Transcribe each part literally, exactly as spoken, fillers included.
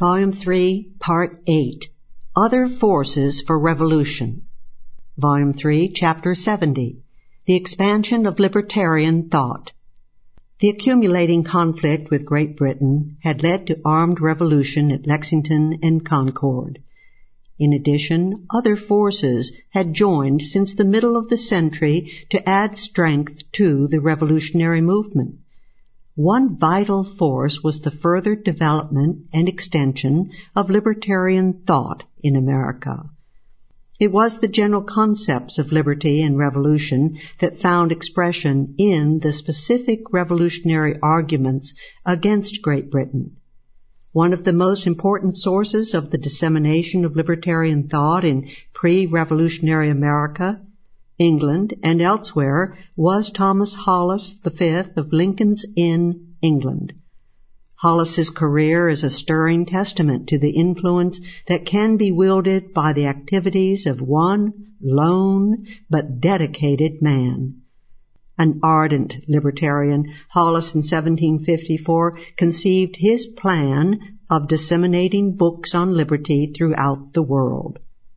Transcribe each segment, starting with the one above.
Volume three, Part eight, Other Forces for Revolution. Volume three, Chapter seventy, The Expansion of Libertarian Thought. The accumulating conflict with Great Britain had led to armed revolution at Lexington and Concord. In addition, other forces had joined since the middle of the century to add strength to the revolutionary movement. One vital force was the further development and extension of libertarian thought in America. It was the general concepts of liberty and revolution that found expression in the specific revolutionary arguments against Great Britain. One of the most important sources of the dissemination of libertarian thought in pre-revolutionary America, England, and elsewhere was Thomas Hollis the Fifth of Lincoln's Inn, England. Hollis's career is a stirring testament to the influence that can be wielded by the activities of one lone but dedicated man. An ardent libertarian, Hollis in seventeen fifty-four conceived his plan of disseminating books on liberty throughout the world.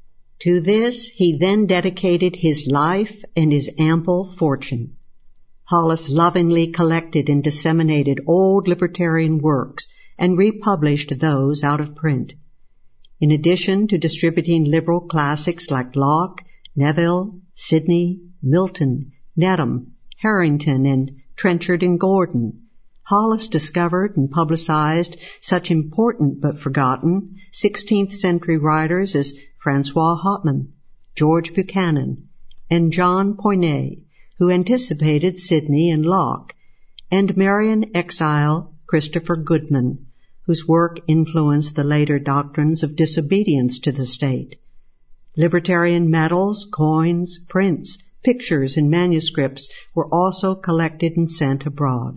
To this he then dedicated his life and his ample fortune. Hollis lovingly collected and disseminated old libertarian works and republished those out of print. In addition to distributing liberal classics like Locke, Neville, Sidney, Milton, Needham, Harrington, and Trenchard and Gordon, Hollis discovered and publicized such important but forgotten sixteenth century writers as Francois Hotman, George Buchanan, and John Poinet, who anticipated Sidney and Locke, and Marian exile Christopher Goodman, whose work influenced the later doctrines of disobedience to the state. Libertarian medals, coins, prints, pictures, and manuscripts were also collected and sent abroad.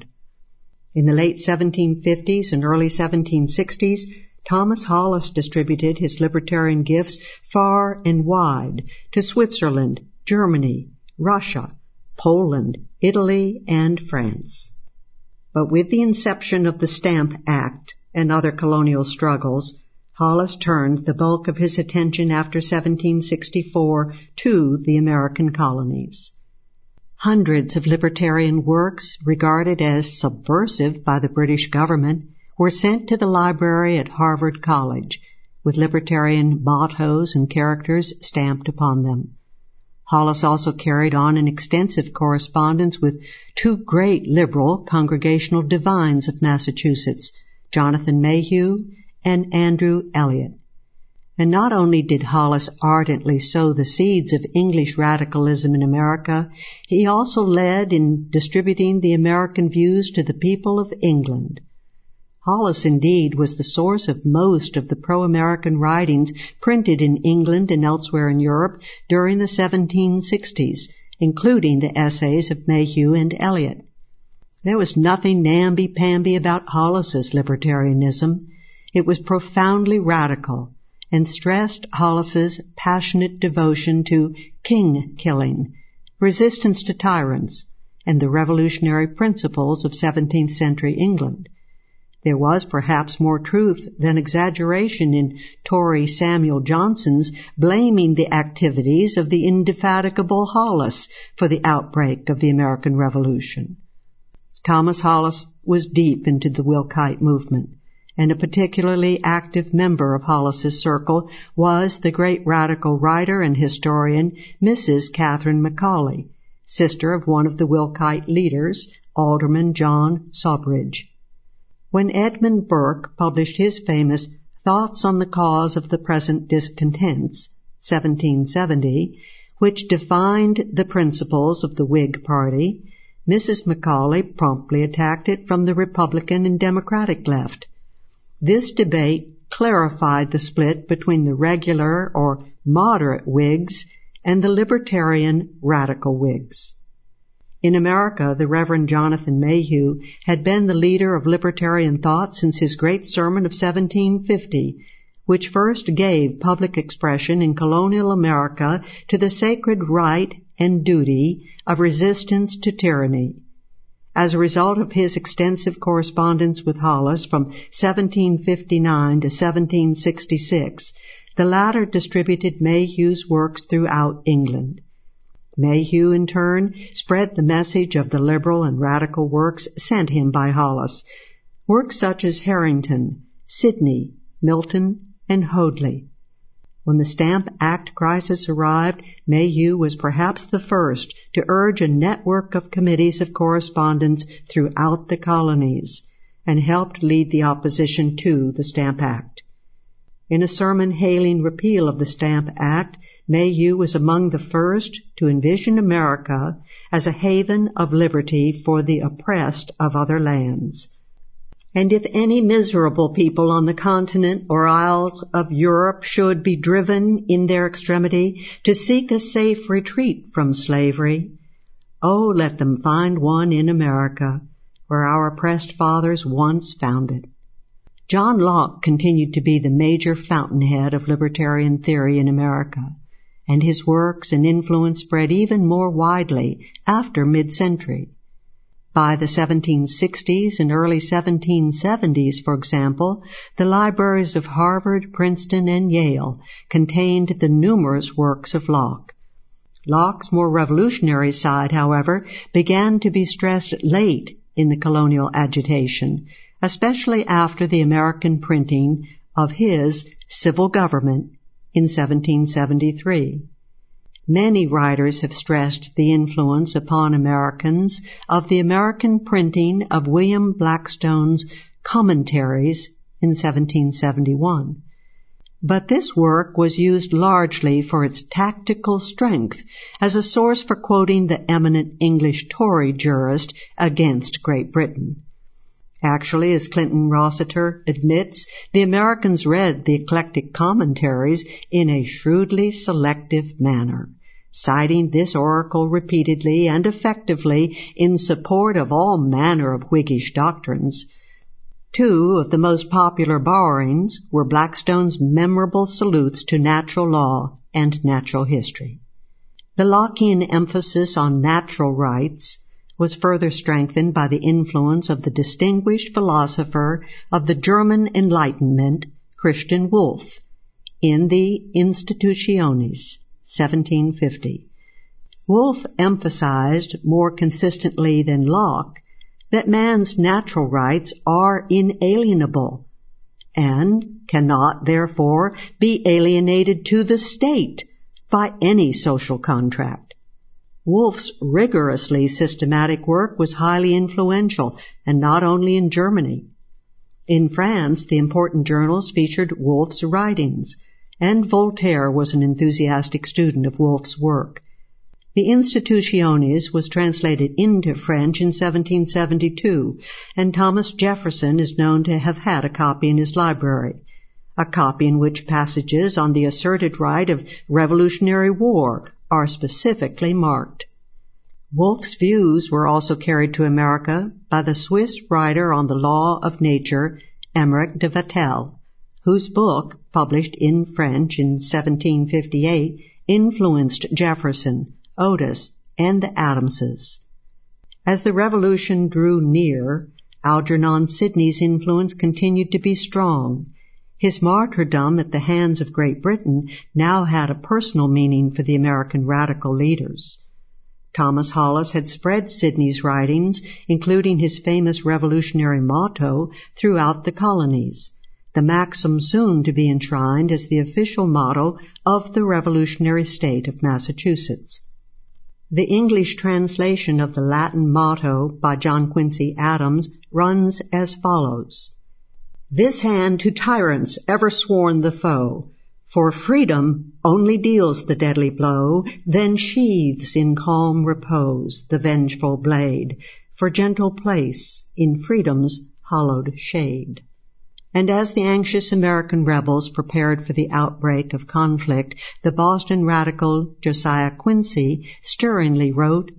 In the late seventeen fifties and early seventeen sixties, Thomas Hollis distributed his libertarian gifts far and wide to Switzerland, Germany, Russia, Poland, Italy, and France. But with the inception of the Stamp Act and other colonial struggles, Hollis turned the bulk of his attention after seventeen sixty-four to the American colonies. Hundreds of libertarian works, regarded as subversive by the British government, were sent to the library at Harvard College, with libertarian mottos and characters stamped upon them. Hollis also carried on an extensive correspondence with two great liberal congregational divines of Massachusetts, Jonathan Mayhew and Andrew Elliott. And not only did Hollis ardently sow the seeds of English radicalism in America, he also led in distributing the American views to the people of England. Hollis, indeed, was the source of most of the pro-American writings printed in England and elsewhere in Europe during the seventeen sixties, including the essays of Mayhew and Elliott. There was nothing namby-pamby about Hollis's libertarianism. It was profoundly radical and stressed Hollis's passionate devotion to king-killing, resistance to tyrants, and the revolutionary principles of seventeenth century England. There was perhaps more truth than exaggeration in Tory Samuel Johnson's blaming the activities of the indefatigable Hollis for the outbreak of the American Revolution. Thomas Hollis was deep into the Wilkite movement, and a particularly active member of Hollis's circle was the great radical writer and historian Missus Catherine Macaulay, sister of one of the Wilkite leaders, Alderman John Sawbridge. When Edmund Burke published his famous Thoughts on the Cause of the Present Discontents, seventeen seventy, which defined the principles of the Whig Party, Missus Macaulay promptly attacked it from the Republican and Democratic left. This debate clarified the split between the regular or moderate Whigs and the libertarian radical Whigs. In America, the Reverend Jonathan Mayhew had been the leader of libertarian thought since his great sermon of seventeen fifty, which first gave public expression in colonial America to the sacred right and duty of resistance to tyranny. As a result of his extensive correspondence with Hollis from seventeen fifty-nine to seventeen sixty-six, the latter distributed Mayhew's works throughout England. Mayhew, in turn, spread the message of the liberal and radical works sent him by Hollis, works such as Harrington, Sidney, Milton, and Hoadley. When the Stamp Act crisis arrived, Mayhew was perhaps the first to urge a network of committees of correspondence throughout the colonies, and helped lead the opposition to the Stamp Act. In a sermon hailing repeal of the Stamp Act, Mayhew was among the first to envision America as a haven of liberty for the oppressed of other lands. And if any miserable people on the continent or isles of Europe should be driven in their extremity to seek a safe retreat from slavery, oh, let them find one in America, where our oppressed fathers once found it. John Locke continued to be the major fountainhead of libertarian theory in America, and his works and influence spread even more widely after mid-century. By the seventeen sixties and early seventeen seventies, for example, the libraries of Harvard, Princeton, and Yale contained the numerous works of Locke. Locke's more revolutionary side, however, began to be stressed late in the colonial agitation, especially after the American printing of his Civil Government in seventeen seventy-three. Many writers have stressed the influence upon Americans of the American printing of William Blackstone's Commentaries in seventeen seventy-one. But this work was used largely for its tactical strength as a source for quoting the eminent English Tory jurist against Great Britain. Actually, as Clinton Rossiter admits, the Americans read the eclectic commentaries in a shrewdly selective manner, citing this oracle repeatedly and effectively in support of all manner of Whiggish doctrines. Two of the most popular borrowings were Blackstone's memorable salutes to natural law and natural history. The Lockean emphasis on natural rights was further strengthened by the influence of the distinguished philosopher of the German Enlightenment, Christian Wolff, in the Institutiones, seventeen fifty. Wolff emphasized more consistently than Locke that man's natural rights are inalienable and cannot, therefore, be alienated to the state by any social contract. Wolff's rigorously systematic work was highly influential, and not only in Germany. In France, the important journals featured Wolff's writings, and Voltaire was an enthusiastic student of Wolff's work. The Institutiones was translated into French in seventeen seventy-two, and Thomas Jefferson is known to have had a copy in his library, a copy in which passages on the asserted right of Revolutionary War are specifically marked. Wolff's views were also carried to America by the Swiss writer on the law of nature, Emmerich de Vattel, whose book, published in French in seventeen fifty-eight, influenced Jefferson, Otis, and the Adamses. As the Revolution drew near, Algernon Sidney's influence continued to be strong. His martyrdom at the hands of Great Britain now had a personal meaning for the American radical leaders. Thomas Hollis had spread Sidney's writings, including his famous revolutionary motto, throughout the colonies, the maxim soon to be enshrined as the official motto of the revolutionary state of Massachusetts. The English translation of the Latin motto by John Quincy Adams runs as follows: "This hand to tyrants ever sworn the foe, for freedom only deals the deadly blow, then sheathes in calm repose the vengeful blade, for gentle place in freedom's hallowed shade." And as the anxious American rebels prepared for the outbreak of conflict, the Boston radical Josiah Quincy stirringly wrote,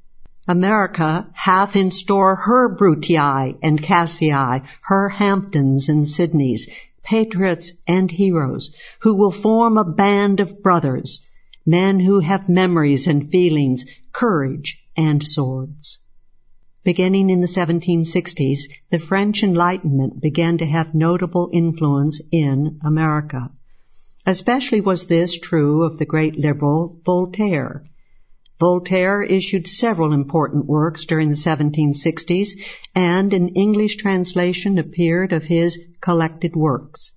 "America hath in store her Brutii and Cassii, her Hamptons and Sidneys, patriots and heroes, who will form a band of brothers, men who have memories and feelings, courage and swords." Beginning in the seventeen sixties, the French Enlightenment began to have notable influence in America. Especially was this true of the great liberal Voltaire. Voltaire issued several important works during the seventeen sixties, and an English translation appeared of his collected works.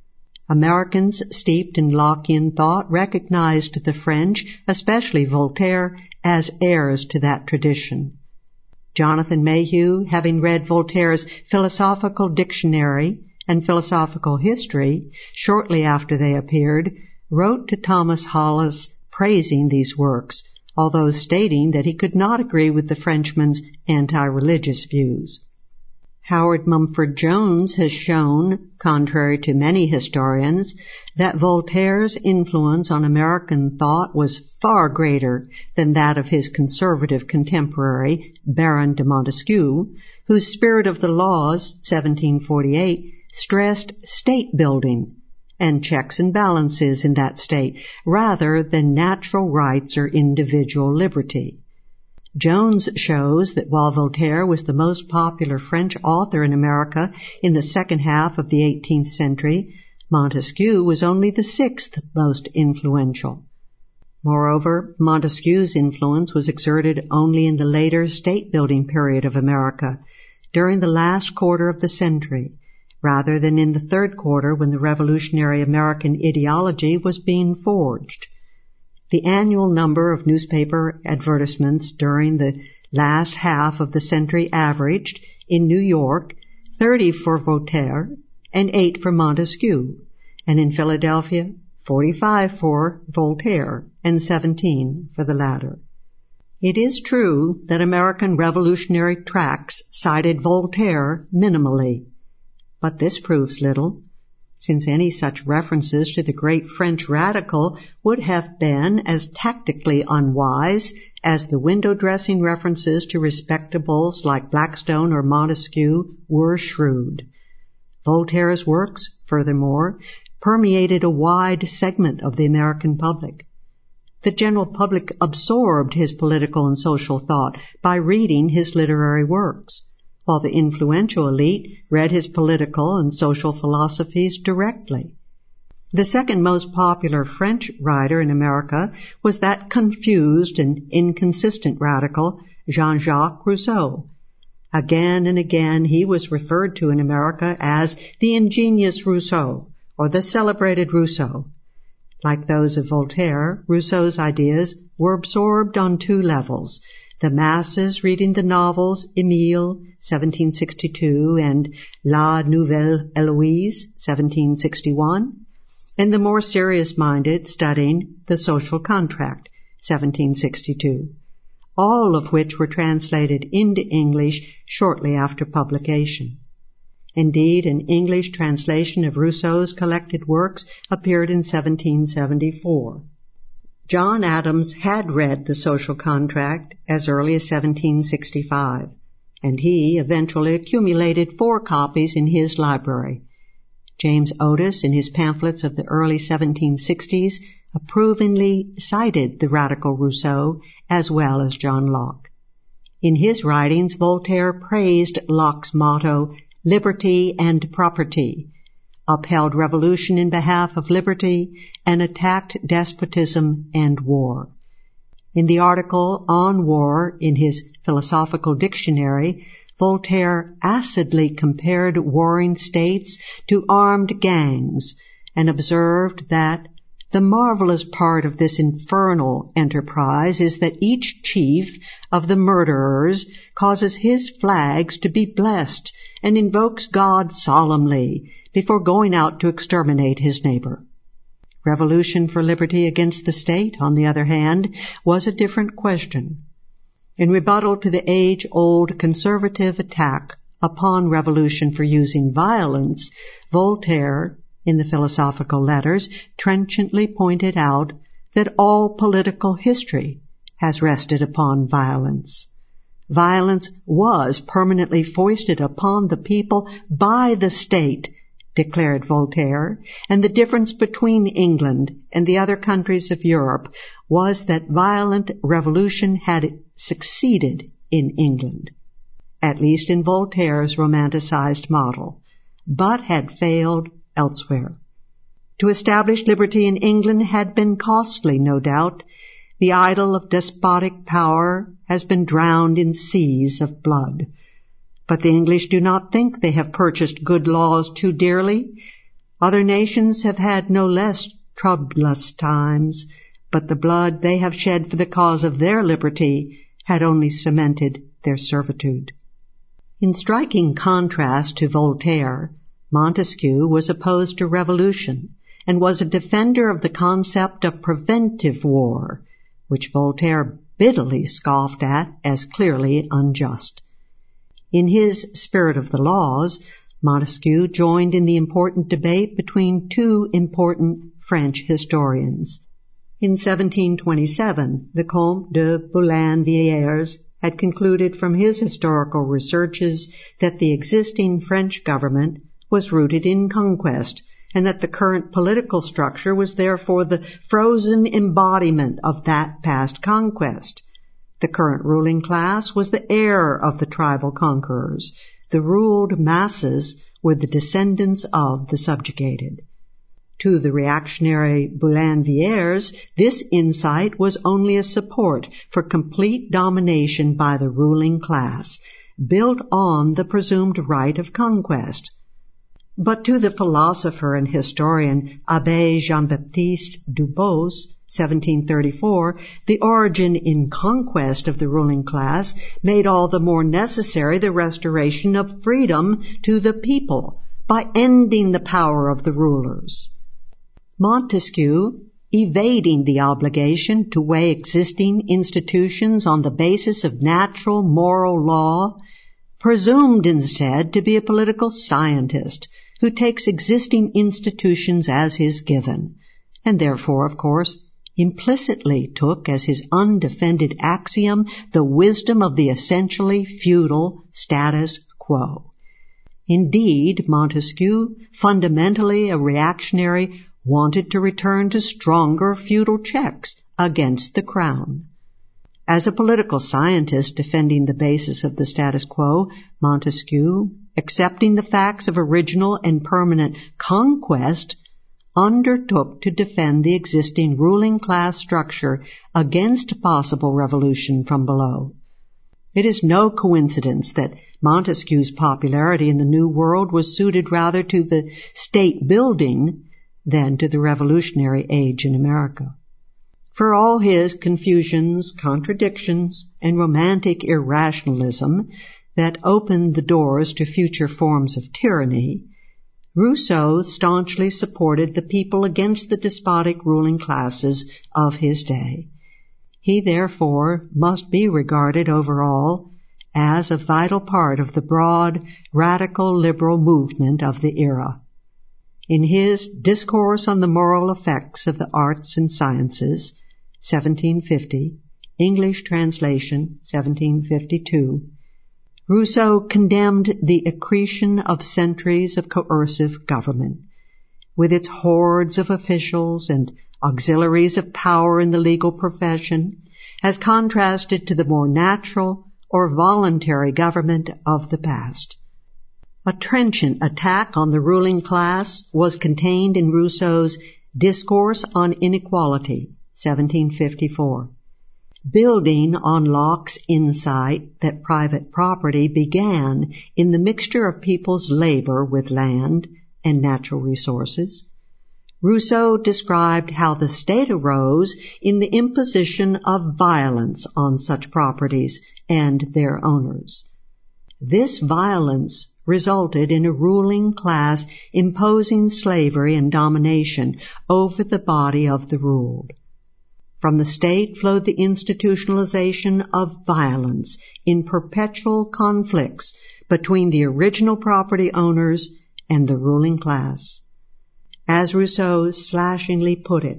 Americans steeped in Lockean thought recognized the French, especially Voltaire, as heirs to that tradition. Jonathan Mayhew, having read Voltaire's Philosophical Dictionary and Philosophical History shortly after they appeared, wrote to Thomas Hollis praising these works, although stating that he could not agree with the Frenchman's anti-religious views. Howard Mumford Jones has shown, contrary to many historians, that Voltaire's influence on American thought was far greater than that of his conservative contemporary, Baron de Montesquieu, whose Spirit of the Laws, seventeen forty-eight, stressed state-building and checks and balances in that state, rather than natural rights or individual liberty. Jones shows that while Voltaire was the most popular French author in America in the second half of the eighteenth century, Montesquieu was only the sixth most influential. Moreover, Montesquieu's influence was exerted only in the later state-building period of America, during the last quarter of the century, rather than in the third quarter when the revolutionary American ideology was being forged. The annual number of newspaper advertisements during the last half of the century averaged, in New York, thirty for Voltaire and eight for Montesquieu, and in Philadelphia, forty-five for Voltaire and seventeen for the latter. It is true that American revolutionary tracts cited Voltaire minimally, but this proves little, since any such references to the great French radical would have been as tactically unwise as the window-dressing references to respectables like Blackstone or Montesquieu were shrewd. Voltaire's works, furthermore, permeated a wide segment of the American public. The general public absorbed his political and social thought by reading his literary works, while the influential elite read his political and social philosophies directly. The second most popular French writer in America was that confused and inconsistent radical, Jean-Jacques Rousseau. Again and again he was referred to in America as the ingenious Rousseau, or the celebrated Rousseau. Like those of Voltaire, Rousseau's ideas were absorbed on two levels: the masses reading the novels Emile, seventeen sixty-two, and La Nouvelle Héloïse, seventeen sixty-one, and the more serious-minded studying The Social Contract, seventeen sixty-two, all of which were translated into English shortly after publication. Indeed, an English translation of Rousseau's collected works appeared in seventeen seventy-four. John Adams had read The Social Contract as early as seventeen sixty-five, and he eventually accumulated four copies in his library. James Otis, in his pamphlets of the early seventeen sixties, approvingly cited the radical Rousseau as well as John Locke. In his writings, Voltaire praised Locke's motto, "Liberty and Property," upheld revolution in behalf of liberty, and attacked despotism and war. In the article on war in his Philosophical Dictionary, Voltaire acidly compared warring states to armed gangs and observed that the marvelous part of this infernal enterprise is that each chief of the murderers causes his flags to be blessed and invokes God solemnly before going out to exterminate his neighbor. Revolution for liberty against the state, on the other hand, was a different question. In rebuttal to the age-old conservative attack upon revolution for using violence, Voltaire, in the Philosophical Letters, trenchantly pointed out that all political history has rested upon violence. Violence was permanently foisted upon the people by the state, declared Voltaire, and the difference between England and the other countries of Europe was that violent revolution had succeeded in England. at least in Voltaire's romanticized model, but had failed elsewhere. To establish liberty in England had been costly, no doubt. The idol of despotic power has been drowned in seas of blood. But the English do not think they have purchased good laws too dearly. Other nations have had no less troublous times, but the blood they have shed for the cause of their liberty had only cemented their servitude. In striking contrast to Voltaire, Montesquieu was opposed to revolution and was a defender of the concept of preventive war, which Voltaire bitterly scoffed at as clearly unjust. In his Spirit of the Laws, Montesquieu joined in the important debate between two important French historians. In seventeen twenty-seven, the Comte de Boulainvilliers had concluded from his historical researches that the existing French government was rooted in conquest, and that the current political structure was therefore the frozen embodiment of that past conquest. The current ruling class was the heir of the tribal conquerors. The ruled masses were the descendants of the subjugated. To the reactionary Boulainvilliers, this insight was only a support for complete domination by the ruling class, built on the presumed right of conquest. But to the philosopher and historian Abbé Jean-Baptiste Dubos, seventeen thirty-four, the origin in conquest of the ruling class made all the more necessary the restoration of freedom to the people by ending the power of the rulers. Montesquieu, evading the obligation to weigh existing institutions on the basis of natural moral law, presumed instead to be a political scientist who takes existing institutions as his given, and therefore, of course, implicitly took as his undefended axiom the wisdom of the essentially feudal status quo. Indeed, Montesquieu, fundamentally a reactionary, wanted to return to stronger feudal checks against the crown. As a political scientist defending the basis of the status quo, Montesquieu, accepting the facts of original and permanent conquest, undertook to defend the existing ruling class structure against possible revolution from below. It is no coincidence that Montesquieu's popularity in the New World was suited rather to the state building than to the revolutionary age in America. For all his confusions, contradictions, and romantic irrationalism that opened the doors to future forms of tyranny, Rousseau staunchly supported the people against the despotic ruling classes of his day. He therefore must be regarded overall as a vital part of the broad, radical liberal movement of the era. In his Discourse on the Moral Effects of the Arts and Sciences, seventeen fifty, English translation, seventeen fifty-two, Rousseau condemned the accretion of centuries of coercive government, with its hordes of officials and auxiliaries of power in the legal profession, as contrasted to the more natural or voluntary government of the past. A trenchant attack on the ruling class was contained in Rousseau's Discourse on Inequality, seventeen fifty-four. Building on Locke's insight that private property began in the mixture of people's labor with land and natural resources, Rousseau described how the state arose in the imposition of violence on such properties and their owners. This violence resulted in a ruling class imposing slavery and domination over the body of the ruled. From the state flowed the institutionalization of violence in perpetual conflicts between the original property owners and the ruling class. As Rousseau slashingly put it,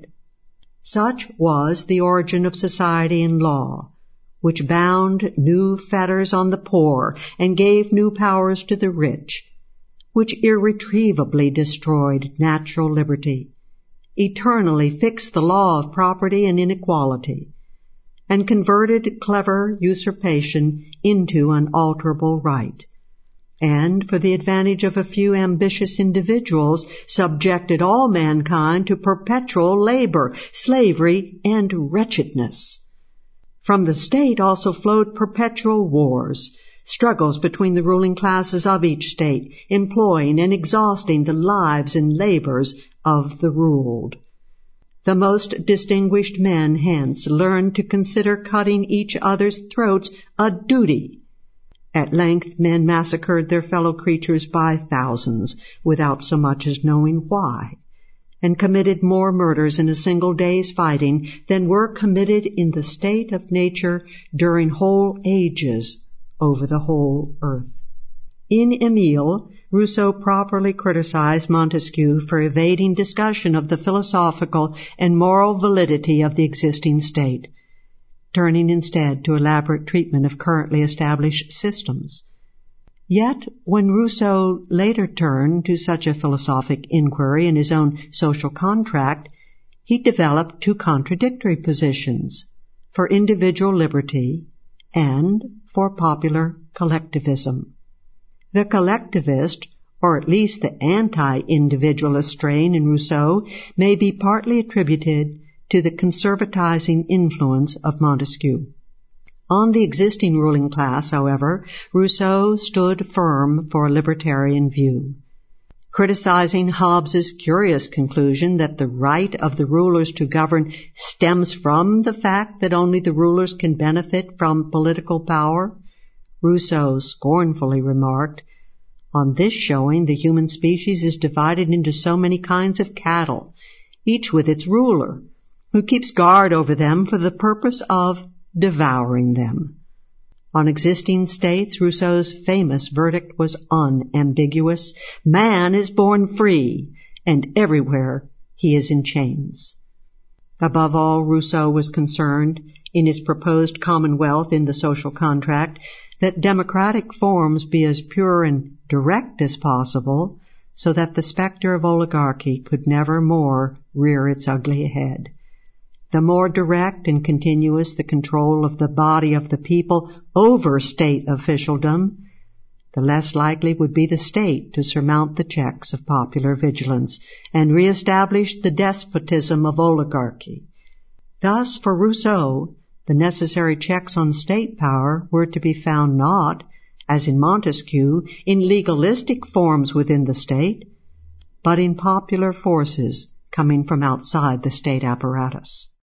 such was the origin of society and law, which bound new fetters on the poor and gave new powers to the rich, which irretrievably destroyed natural liberty, eternally fixed the law of property and inequality, and converted clever usurpation into unalterable right, and for the advantage of a few ambitious individuals subjected all mankind to perpetual labor, slavery, and wretchedness. From the state also flowed perpetual wars, struggles between the ruling classes of each state, employing and exhausting the lives and labors of the ruled. The most distinguished men hence learned to consider cutting each other's throats a duty. At length men massacred their fellow creatures by thousands, without so much as knowing why, and committed more murders in a single day's fighting than were committed in the state of nature during whole ages over the whole earth. In Emile, Rousseau properly criticized Montesquieu for evading discussion of the philosophical and moral validity of the existing state, turning instead to elaborate treatment of currently established systems. Yet, when Rousseau later turned to such a philosophic inquiry in his own Social Contract, he developed two contradictory positions: for individual liberty and for popular collectivism. The collectivist, or at least the anti-individualist strain in Rousseau, may be partly attributed to the conservatizing influence of Montesquieu. On the existing ruling class, however, Rousseau stood firm for a libertarian view. Criticizing Hobbes's curious conclusion that the right of the rulers to govern stems from the fact that only the rulers can benefit from political power, Rousseau scornfully remarked, "On this showing, the human species is divided into so many kinds of cattle, each with its ruler, who keeps guard over them for the purpose of devouring them." On existing states, Rousseau's famous verdict was unambiguous: man is born free, and everywhere he is in chains. Above all, Rousseau was concerned, in his proposed commonwealth in the Social Contract, that democratic forms be as pure and direct as possible, so that the specter of oligarchy could never more rear its ugly head. The more direct and continuous the control of the body of the people over state officialdom, the less likely would be the state to surmount the checks of popular vigilance and reestablish the despotism of oligarchy. Thus, for Rousseau, the necessary checks on state power were to be found not, as in Montesquieu, in legalistic forms within the state, but in popular forces coming from outside the state apparatus.